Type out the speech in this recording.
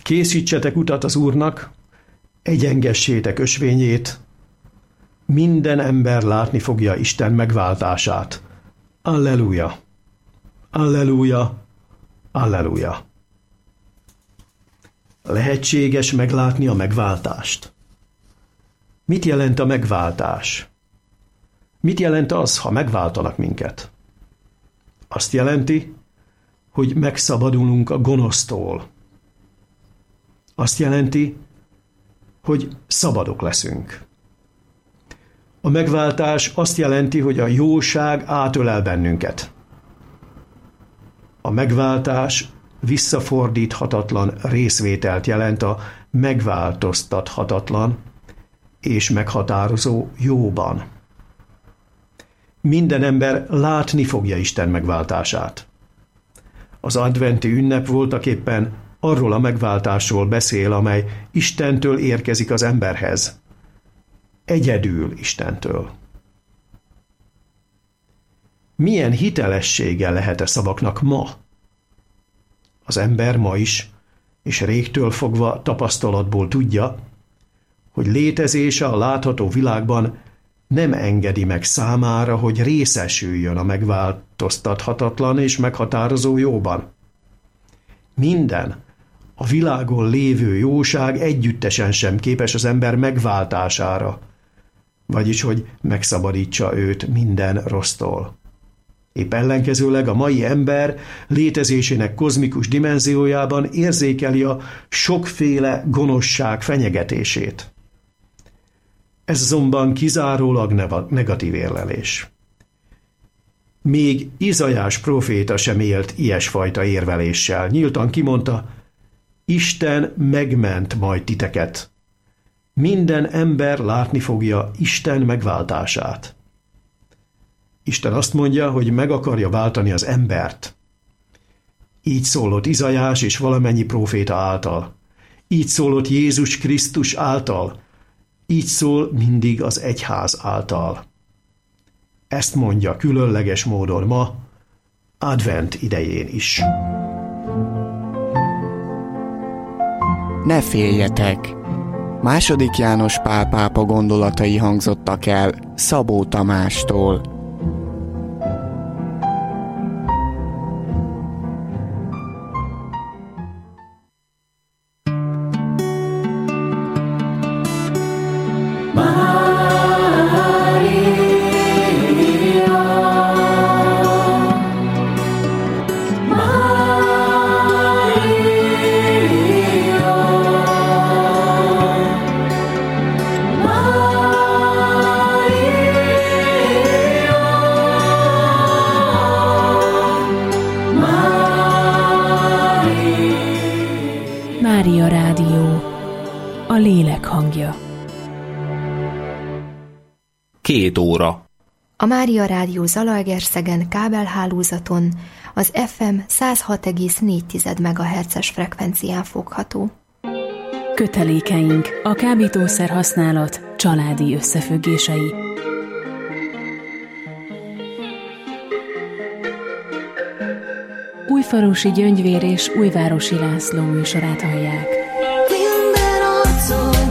Készítsetek utat az Úrnak, egyengessétek ösvényét, minden ember látni fogja Isten megváltását. Alleluja! Alleluja! Alleluja! Lehetséges meglátni a megváltást? Mit jelent a megváltás? Mit jelent az, ha megváltanak minket? Azt jelenti, hogy megszabadulunk a gonosztól. Azt jelenti, hogy szabadok leszünk. A megváltás azt jelenti, hogy a jóság átölel bennünket. A megváltás visszafordíthatatlan részvételt jelent a megváltoztathatatlan és meghatározó jóban. Minden ember látni fogja Isten megváltását. Az adventi ünnep voltaképpen arról a megváltásról beszél, amely Istentől érkezik az emberhez. Egyedül Istentől. Milyen hitelessége lehet-e szavaknak ma? Az ember ma is, és régtől fogva tapasztalatból tudja, hogy létezése a látható világban nem engedi meg számára, hogy részesüljön a megváltoztathatatlan és meghatározó jóban. Minden, a világon lévő jóság együttesen sem képes az ember megváltására, vagyis hogy megszabadítsa őt minden rossztól. Épp ellenkezőleg a mai ember létezésének kozmikus dimenziójában érzékeli a sokféle gonoszság fenyegetését. Ez azonban kizárólag negatív érlelés. Még Izaiás próféta sem élt ilyesfajta érveléssel. Nyíltan kimondta, Isten megment majd titeket. Minden ember látni fogja Isten megváltását. Isten azt mondja, hogy meg akarja váltani az embert. Így szólott Izaiás és valamennyi próféta által. Így szólott Jézus Krisztus által. Így szól mindig az egyház által. Ezt mondja különleges módon ma, advent idején is. Ne féljetek! II. János Pál pápa gondolatai hangzottak el Szabó Tamástól. Mária Rádió, a lélek hangja. 2 óra. A Mária Rádió Zalaegerszegen kábelhálózaton az FM 106,4 MHz-es frekvencián fogható. Kötelékeink, a kábítószer használat családi összefüggései. Újfalusi Gyöngyvér és Újvárosi László műsorát hallják. Minden arcon